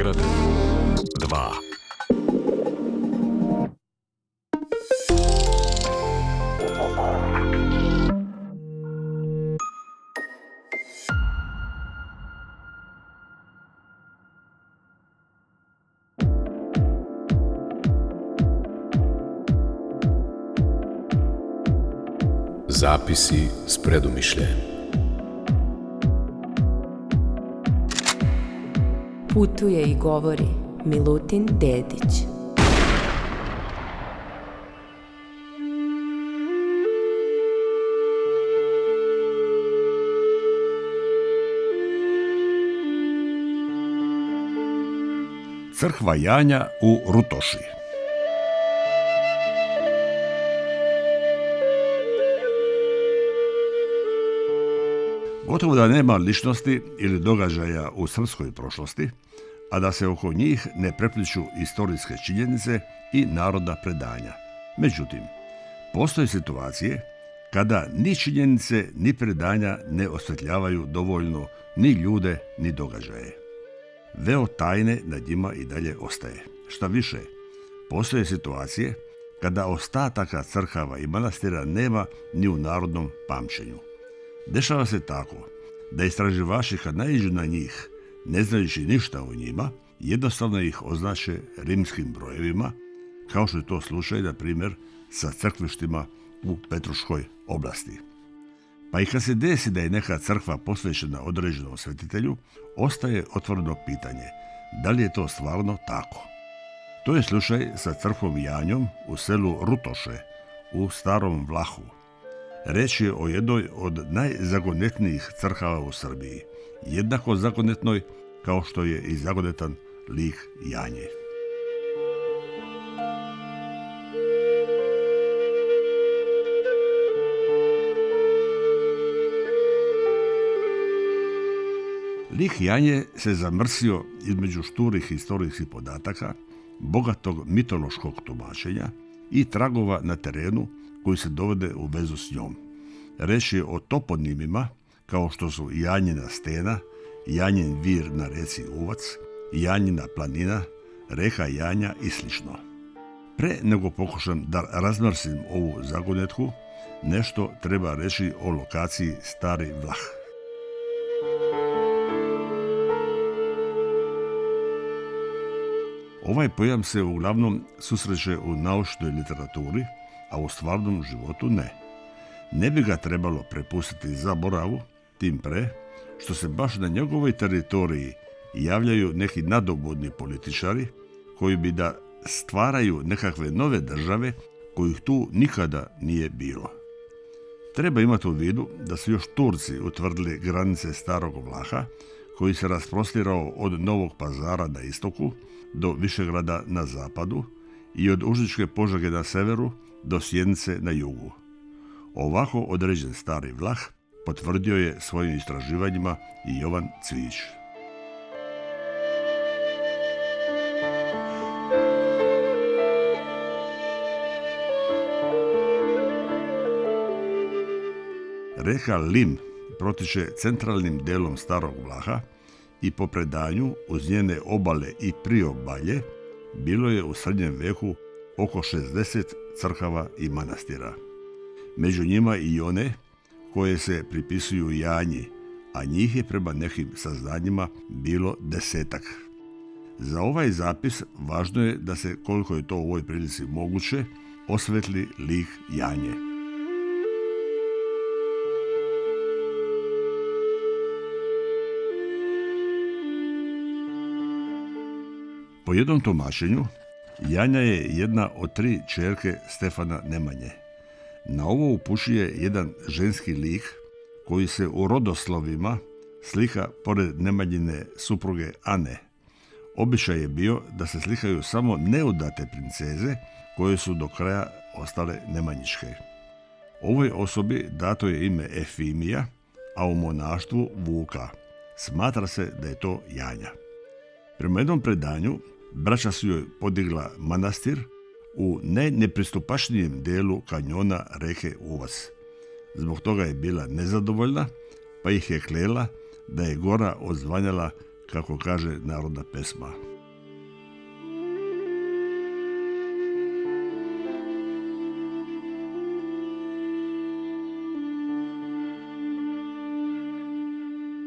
Beograd 2. Zapisi s predumišljajem. Putuje i govori Milutin Dedić. Crkva Janja u Rutoši. Gotovo da nema ličnosti ili događaja u srpskoj prošlosti, a da se oko njih ne prepliću istorijske činjenice i narodna predanja. Međutim, postoje situacije kada ni činjenice ni predanja ne osvetljavaju dovoljno ni ljude ni događaje. Veo tajne nad njima i dalje ostaje. Šta više, postoje situacije kada ostataka crkava i manastira nema ni u narodnom pamćenju. Dešava se tako da istraživači kad naiđu na njih, ne znajući ništa o njima, jednostavno ih označe rimskim brojevima, kao što je to slučaj, na primjer, sa crkvištima u Petruškoj oblasti. Pa i kad se desi da je neka crkva posvećena određenom svetitelju, ostaje otvoreno pitanje da li je to stvarno tako. To je slučaj sa crkvom Janjom u selu Rutoše u Starom Vlahu. Reč je o jednoj od najzagonetnijih crkava u Srbiji, jednako zagonetnoj kao što je i zagonetan lik Janje. Lik Janje se zamrsio između šturih historijskih podataka, bogatog mitološkog tumačenja i tragova na terenu koji se dovode u vezu s njom. Reč je o toponimima kao što su Janjina stena, Janjin vir na reci Uvac, Janjina planina, reka Janja i sl. Pre nego pokušam da razmrsim ovu zagonetku, nešto treba reći o lokaciji Stari Vlah. Ovaj pojam se uglavnom susreće u naučnoj literaturi, a u stvarnom životu ne. Ne bi ga trebalo prepustiti zaboravu, tim pre što se baš na njegovoj teritoriji javljaju neki nadobudni političari koji bi da stvaraju nekakve nove države kojih tu nikada nije bilo. Treba imati u vidu da su još Turci utvrdili granice Starog Vlaha, koji se rasprostirao od Novog Pazara na istoku do Višegrada na zapadu i od Užičke Požege na severu do Sjenice na jugu. Ovako određen Stari Vlah potvrdio je svojim istraživanjima i Jovan Cvijić. Reka Lim protiče centralnim delom Starog Vlaha i po predanju uz njene obale i priobalje bilo je u srednjem veku oko 60 crkava i manastira. Među njima i one koje se pripisuju Janji, a njih je prema nekim saznanjima bilo 10. Za ovaj zapis važno je da se, koliko je to u ovoj prilici moguće, osvetli lik Janje. Po jednom tumačenju, Janja je jedna od 3 ćerke Stefana Nemanje. Na ovo upućuje jedan ženski lik koji se u rodoslovima slika pored Nemanjine supruge Ane. Običaj je bio da se slikaju samo neudate princeze koje su do kraja ostale nemanjičke. Ovoj osobi dato je ime Efimija, a u monaštvu Vuka. Smatra se da je to Janja. Prema jednom predanju, braća su joj podigla manastir u najnepristupačnijem delu kanjona reke Uvac. Zbog toga je bila nezadovoljna, pa ih je klela da je gora odzvanjala, kako kaže narodna pesma.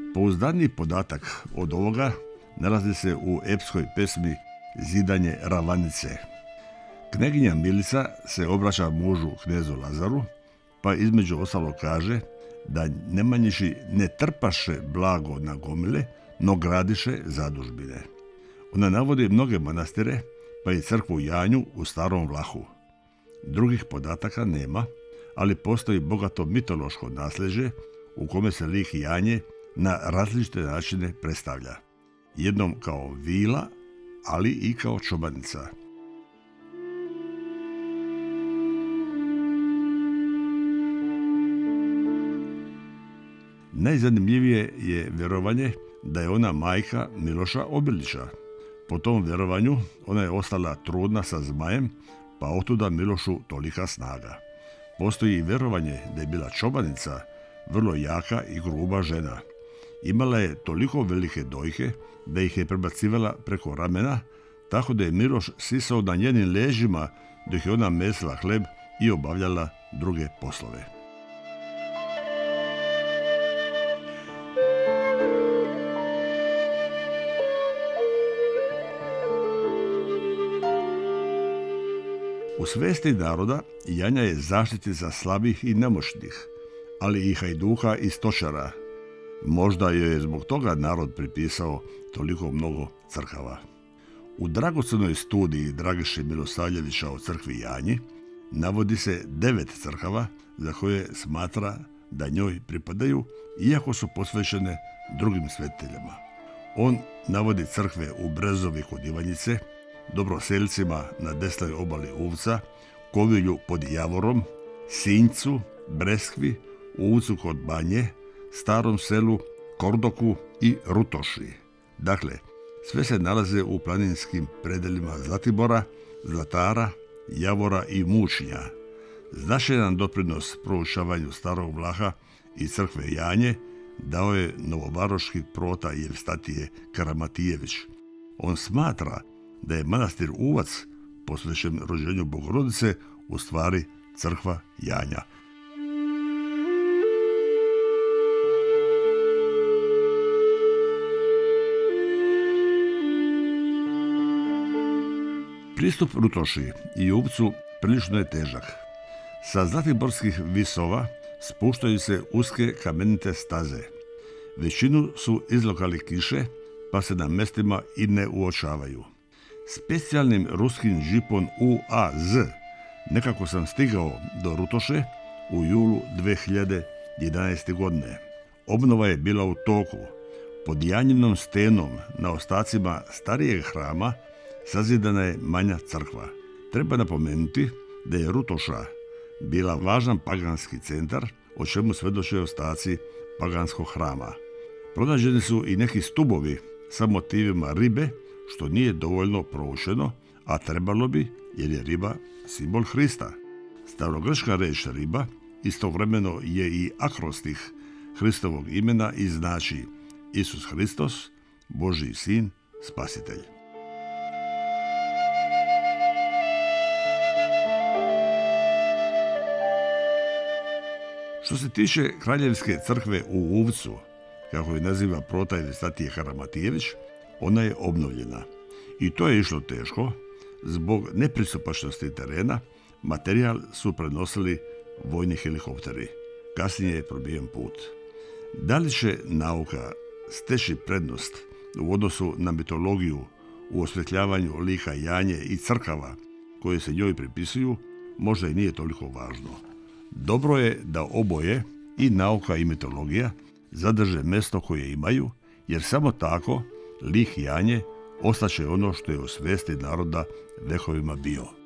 Pouzdaniji podatak od ovoga nalazi se u epskoj pesmi Zidanje ravanice. Kneginja Milica se obraća mužu knezu Lazaru, pa između ostalo kaže da Nemanjiši ne trpaše blago na gomile, no gradiše zadužbine. Ona navodi mnoge manastire, pa i crkvu Janju u Starom Vlahu. Drugih podataka nema, ali postoji bogato mitološko nasljeđe u kome se lik Janje na različite načine predstavlja. Jednom kao vila, ali i kao čobanica. Najzanimljivije je vjerovanje da je ona majka Miloša Obilića. Po tom vjerovanju ona je ostala trudna sa zmajem, pa otuda Milošu tolika snaga. Postoji i vjerovanje da je bila čobanica, vrlo jaka i gruba žena. Imala je toliko velike dojke da ih je prebacivala preko ramena, tako da je Miloš sisao na njenim ležima dok je ona mesila hleb i obavljala druge poslove. U svesti naroda Janja je zaštitnica slabih i nemoćnih, ali i hajduka i stočara. Možda joj je zbog toga narod pripisao toliko mnogo crkava. U dragocjenoj studiji Dragiše Milosavljevića o crkvi Janji navodi se 9 crkava za koje smatra da njoj pripadaju, iako su posvećene drugim svetiteljima. On navodi crkve u Brezovi kod Ivanjice, Dobroseljcima na desnoj obali Uvca, Kovilju pod Javorom, Sinjcu, Breskvi, Uvcu kod Banje, Starom selu, Kordoku i Rutoši. Dakle, sve se nalaze u planinskim predelima Zlatibora, Zlatara, Javora i Mučnja. Značajan doprinos proučavanju Starog Vlaha i crkve Janje dao je novovaroški prota Jevstatije Karamatijević. On smatra da je manastir Uvac, posvećen rođenju Bogorodice, u stvari crkva Janja. Pristup Rutoši i Uvcu prilično je težak. Sa zlatiborskih visova spuštaju se uske kamenite staze. Većinu su izlokali kiše, pa se na mestima i ne uočavaju. Specijalnim ruskim džipom UAZ nekako sam stigao do Rutoše u julu 2011. godine. Obnova je bila u toku. Pod Janjinom stenom na ostacima starijeg hrama sazidana je manja crkva. Treba napomenuti da je Rutoša bila važan paganski centar, o čemu svjedoče ostaci paganskog hrama. Pronađeni su i neki stubovi sa motivima ribe, što nije dovoljno proučeno, a trebalo bi jer je riba simbol Hrista. Starogrčka riječ riba istovremeno je i akrostih Hristovog imena i znači Isus Hristos, Božji sin, spasitelj. Što se tiče Kraljevske crkve u Uvcu, kako je naziva prota Jevstatije Karamatijević, ona je obnovljena. I to je išlo teško. Zbog nepristupačnosti terena, materijal su prenosili vojni helikopteri. Kasnije je probijen put. Da li će nauka steći prednost u odnosu na mitologiju u osvjetljavanju lika Janje i crkava koje se njoj pripisuju, možda i nije toliko važno. Dobro je da oboje, i nauka i mitologija, zadrže mjesto koje imaju, jer samo tako lik Janje ostaće ono što je u svijesti naroda vekovima bio.